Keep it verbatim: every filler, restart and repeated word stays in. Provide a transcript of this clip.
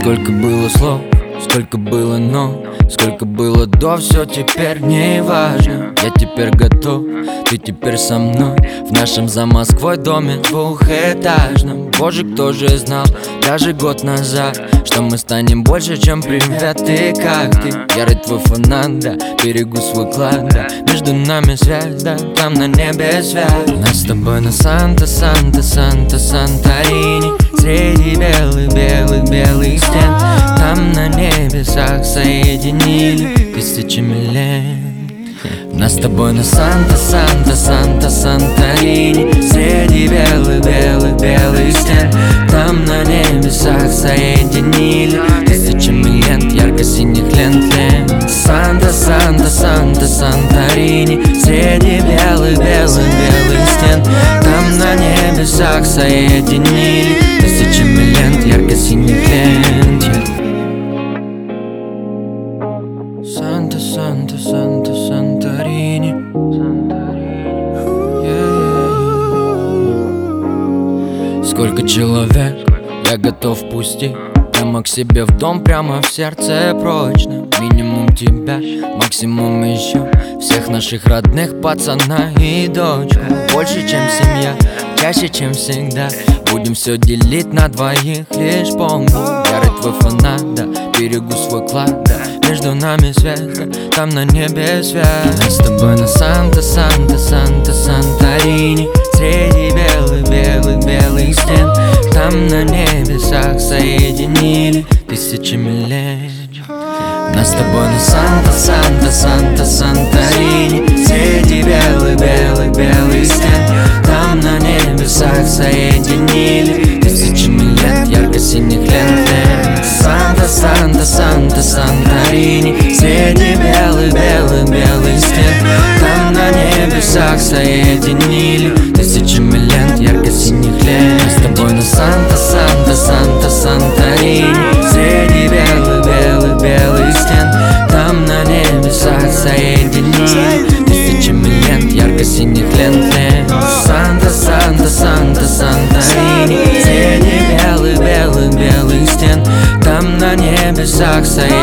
Сколько было слов, сколько было но, сколько было до, все теперь не важно. Я теперь готов, ты теперь со мной в нашем за Москвой доме двухэтажном. Боже, кто же знал даже год назад, что мы станем больше, чем привет. Ты как ты? Ярый твой фанат, да, берегу свой клад, да. Между нами связь, да, там на небе связь. Нас с тобой на Санта, Санта, Санта, Санторини, среди белых, белых, белых стен. Там на небесах соединили тысячами лет. Нас с тобой на Санта, Санта, Санта, Санторини, среди белых, белых, белых стен. Там на небесах соединили тысячами лент, ярко-синих лент, лент. Санта, Санта, Санта, Санторини, среди белых, белых, белых стен. Там на небесах соединили тысячами лент, ярко-синих лент. Санта, Санта, Санта, Санторини. Сколько человек я готов пустить прямо к себе в дом, прямо в сердце прочно. Минимум тебя, максимум еще всех наших родных, пацана и дочку. Больше, чем семья, чаще, чем всегда. Будем все делить на двоих, лишь помни. Ярый твой фанат, да, берегу свой клад, да. Между нами связь, да, там на небе связь. Нас с тобой на Санта, Санта, Санта, Санторини, среди белых, белых, белых стен. Там на небесах соединили тысячами лет. Нас с тобой на Санта, Санта, Санта, Санторини, среди белых, белых, белых стен. Там на небесах соединили тысячами лет, ярко-синих лент, лент. Санта, Санта, Санта, Санторини, среди белых, белых, белых стен. Там на небесах соединили тысячами лент, ярко-синих лент. Мы с тобой на Санта, Санта, Санта, Санторини, среди белых, белых, белых стен. Там на небесах соединили тысячами лент, ярко-синих лент, лент. Санта, Санта, Санта, Санторини, среди белых, белых, белых стен. Там на небесах соединили